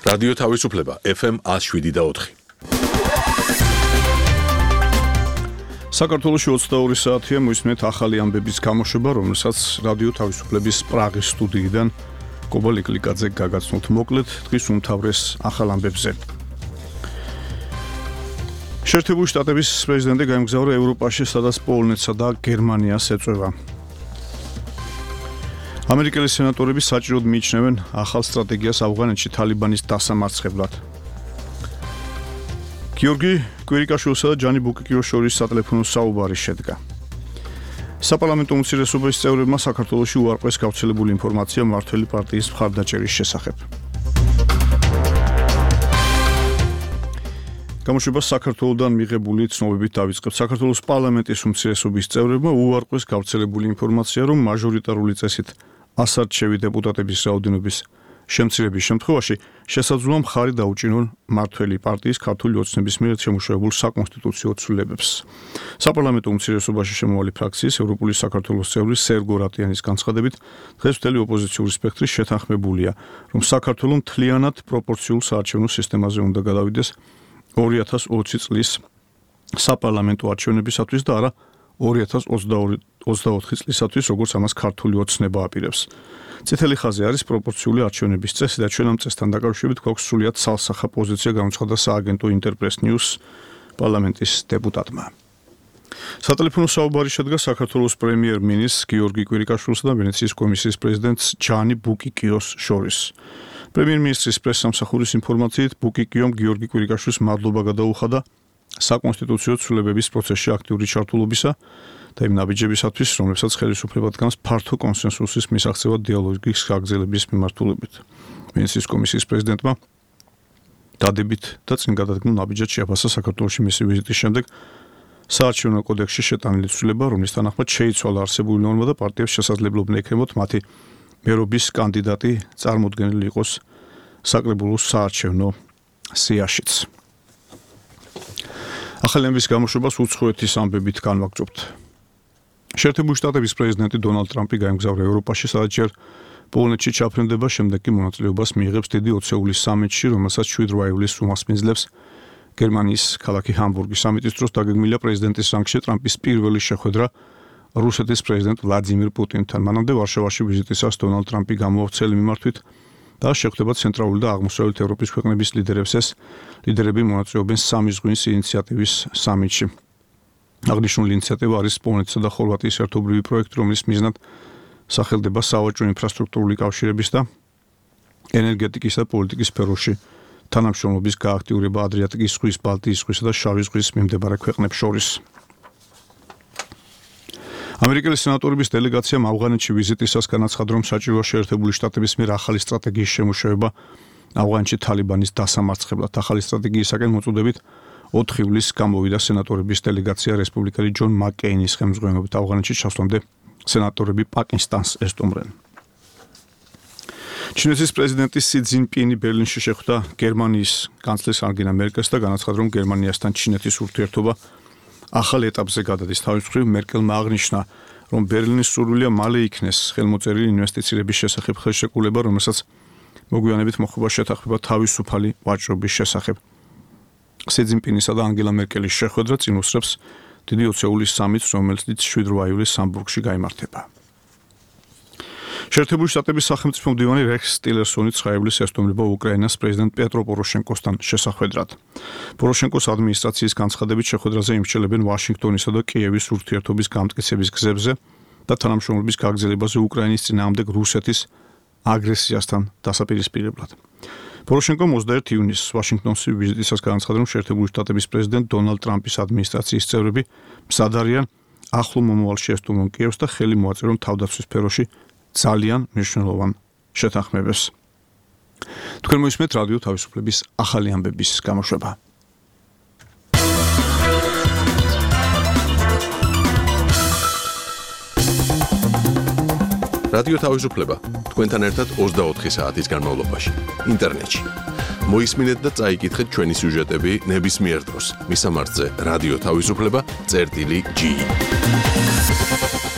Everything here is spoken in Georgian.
რადიო თავისუფლება FM 107.4. საქართველოში 22 საათია მოისმენთ ახალი ამბების გამოშვება, რომელსაც რადიო თავისუფლების პრაღის სტუდიიდან კობა ლიკლიკაძე გაგაცნობთ. მოკლედ დღის უმთავრეს ახალ ამბებზე. შეერთებული შტატების პრეზიდენტი გაემგზავრა ევროპაში, სადაც პოლონეთსა და გერმანიას ეწევა. ამერიკელი სენატორები საჭიროდ მიიჩნევენ ახალ სტრატეგიას ავღანეთში თალიბანის დასამარცხებლად. გიორგი კვირიკაშვილსა და ჯანი ბუკიკიოს შორის სატელეფონო საუბარი შედგა. საპარლამენტო უმცირესობის წევრებმა საქართველოში უარყვეს გავრცელებული ინფორმაცია მმართველი პარტიის მხარდაჭერის შესახებ. გამოშვება საქართველოდან მიღებული ცნობებით დავიწყებთ. საქართველოს პარლამენტის უმცირესობის წევრებმა უარყვეს გავრცელებული ინფორმაცია, რომ მაჟორიტარული წესით ასარჩევი დეპუტატების რაოდენობის შემცირების შემთხვევაში შესაძლოა მხარი დაუჭინონ მმართველი პარტიის ქართული ოცნების მიერ შემუშავებულ საკონსტიტუციო ცვლილებებს. საპარლამენტო უმცირესობაში შემოვალი ფრაქციის ევროპული საქართველოს წევრი სერგო რატიანის განცხადებით, დღეს მთელი ოპოზიციური სპექტრი შეთანხმებულია, რომ საქართველო მთლიანად პროპორციულ საარჩევნო სისტემაზე უნდა გადავიდეს 2020 წლის საპარლამენტო არჩევნებისათვის და არა 2024 წლისათვის, როგორც ამას ქართული ოცნება აპირებს. წითელი ხაზი არის პროპორციული არჩევნების წესი და ჩვენ ამ წესთან დაკავშირებით გვაქვს სრულიად ცალსახა პოზიცია, გამოცხადა სააგენტო ინტერპრეს ნიუს პარლამენტის დეპუტატმა. სატელეფონო საუბარი შედგა საქართველოს პრემიერ-მინისტრ გიორგი კვირიკაშვილსა და ვენეციის კომისიის პრეზიდენტს ჯანი ბუკიკიოს შორის. პრემიერ-მინისტრის პრესსამსახურის ინფორმაციით ბუკიკიომ გიორგი კვირიკაშვილს მადლობა გადაუხადა საკონსტიტუციო ცვლილებების პროცესში აქტიური ჩართულობისა და იმ ნაბიჯებისათვის, რომლებსაც ხელისუფლება დგამს ფართო კონსენსუსის მისაღწევად დიალოგის გაგრძელების მიმართულებით. ვენეციის კომისიის პრეზიდენტმა დადებით და წინ გადადგმულ ნაბიჯად შეაფასა საქართველოში მისი ვიზიტის შემდეგ საარჩევნო კოდექსში შეტანილი ცვლილება, რომლის თანახმად შეიცვალა არსებული ნორმა და პარტიებს შესაძლებლობა ექნებათ მათი მერობის კანდიდატი წარმოდგენილი იყოს საკრებულოს საარჩევნო სიაშიც. ახალი ამბების გამოშვებას უცხოეთის ამბებით განვაგრძობთ. შეერთებული შტატების პრეზიდენტი დონალდ ტრამპი გაემგზავრა ევროპაში, სადაც ჯერ პოლონეთში ჩაფრენდება, შემდეგ კი მონაწილეობას მიიღებს დიდი 20 სამიტში, რომელსაც 7 ივლისს უმასპინძლებს გერმანიის ქალაქი ჰამბურგი. სამიტის დროს დაგეგმილია პრეზიდენტის რანგში ტრამპის პირველი შეხვედრა რუსეთის პრეზიდენტ ვლადიმირ პუტინთან. მანამდე ვარშავაში ვიზიტისას დონალდ ტრამპი გამოავრცელა მიმართვით და შეხვდება ცენტრალური და აღმოსავლეთ ევროპის ქვეყნების ლიდერებს. ეს ლიდერები მონაწილეობენ სამი ზღვის ინიციატივის სამიტში. აღნიშნული ინიციატივა არის პოლონეთსა და ხორვატიის ერთობლივი პროექტი, რომლის მიზნად სახელდება სავაჭრო ინფრასტრუქტურული კავშირების და ენერგეტიკის და პოლიტიკის სფეროში თანამშრომლობის გააქტიურება ადრიატიკის ზღვის, ბალტიის ზღვისა და შავი ზღვის მიმდებარე ქვეყნებს შორის. ამერიკელი სენატორების დელეგაციამ ავღანეთში ვიზიტისას განაცხადა, რომ საჭიროა შეერთებული შტატების მიერ ახალი სტრატეგიის შემუშავება ავღანეთში თალიბანის დასამარცხებლად. ახალი სტრატეგიისაკენ მოწოდებით 4 ივლისს გამოვიდა სენატორების დელეგაცია რესპუბლიკელი ჯონ მაკკეინის ხელმძღვანელობით. ავღანეთში ჩასვლამდე სენატორები პაკისტანს ესტუმრნენ. ჩინეთის პრეზიდენტი სი ძინპინი ბერლინში შეხვდა გერმანიის კანცლერს ანგელა მერკელს და განაცხადა, რომ გერმანიასთან ჩინეთის ურთიერთობა ახალ ეტაპზე გადადის. თავის მხრივ მერკელმა აღნიშნა, რომ ბერლინის სურვილია მალე იქნეს ხელმოწერილი ინვესტიციების შესახებ ხელშეკრულება, რომელსაც მოგვიანებით მოხდება შეთანხმება თავისუფალი ვაჭრობის შესახებ. სი ძინპინისა და ანგელა მერკელის შეხვედრა წინ უსწრებს დიდი 20 სამიტს, რომელიც 7 ივლისს ჰამბურგში გაიმართება. შეერთებული შტატების სახელმწიფო მდივანი რექს ტილერსონი 9 ივლისს ესტუმრება უკრაინას პრეზიდენტ პეტრო პოროშენკოსთან შესახვედრად. პოროშენკოს ადმინისტრაციის განცხადებით შეხვედრაზე იმსჯელებენ ვაშინგტონისა და კიევის ურთიერთობის გამტკიცების გზებზე და თანამშრომლობის გაგრძელებაზე უკრაინის წინააღმდეგ რუსეთის აგრესიასთან დასაპირისპირებლად. პოროშენკომ 21 ივნისს ვაშინგტონში ვიზიტისას განაცხადა, რომ შეერთებული შტატების პრეზიდენტ დონალდ ტრამპის ადმინისტრაციის წევრები მზად არიან ახლო მომავალში ესტუმრონ კიევს და ხელი მოაწერონ თავდაცვის სფეროში ძალიან მნიშვნელოვან შეთანხმებებს. თქვენ მოისმენთ რადიო თავისუფლების ახალი ამბების გამოშვება. რადიო თავისუფლება თქვენთან ერთად 24 საათის განმავლობაში ინტერნეტში. მოისმინეთ და წაიკითხეთ ჩვენი სიუჟეტები ნებისმიერ დროს. მისამართზე რადიო თავისუფლება.gi